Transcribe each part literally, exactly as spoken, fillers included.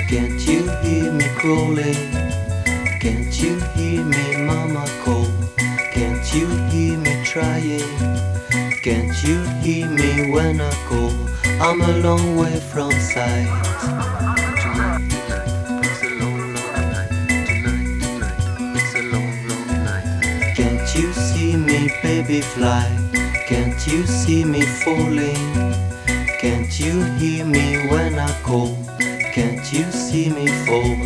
Can't you hear me crawling? Can't you hear me, mama call? Can't you hear me trying? Can't you hear me when I call? I'm a long way from sight. Tonight, tonight, it's a long, long night. Tonight, tonight, it's a long, long night. Can't you see me, baby, fly? Can't you see me falling? Can't you hear me when I call? Can't you see me fall?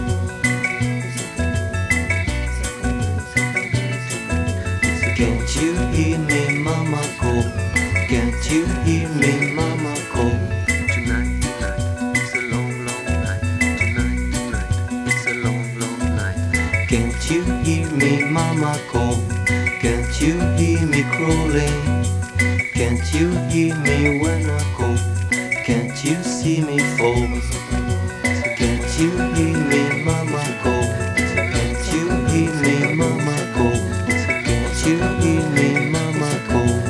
Can't you hear me, mama call? Can't you hear me, mama call? Tonight, tonight, it's a long, long night. Tonight, tonight, it's a long, long night. Can't you hear me, mama call? Can't you hear me crawling? Can't you hear me when I call? Can't you see me fall? Can't you hear me, mama call? Can't you hear me, mama call? Can't you hear me, mama call?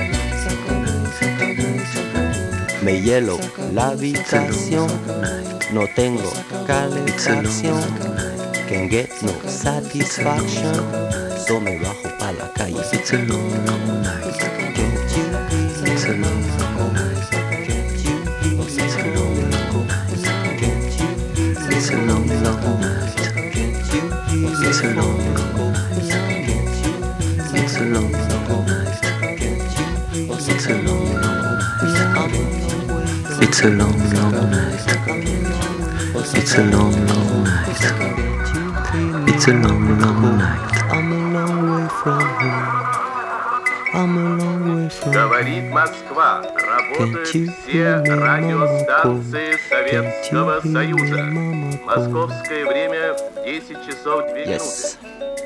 Me hielo la habitación, no tengo calefacción. Can't get no satisfaction, so me bajo pa la calle. It's a long, long night. Can't you hear me, it's a long, long night. Can't you hear me, it's a long, long night. Can't you hear me, it's a long, long night. Can't you hear me, it's a long, long night. Can't you hear me, it's a long, long night. Can't you hear me, it's a long, long night. It's a long, long night. It's a long, long night. It's a long, long night. I'm a long way from here. I'm a long way from here. Говорит Москва. Работают все радиостанции Советского Союза. Московское время десять часов две минуты.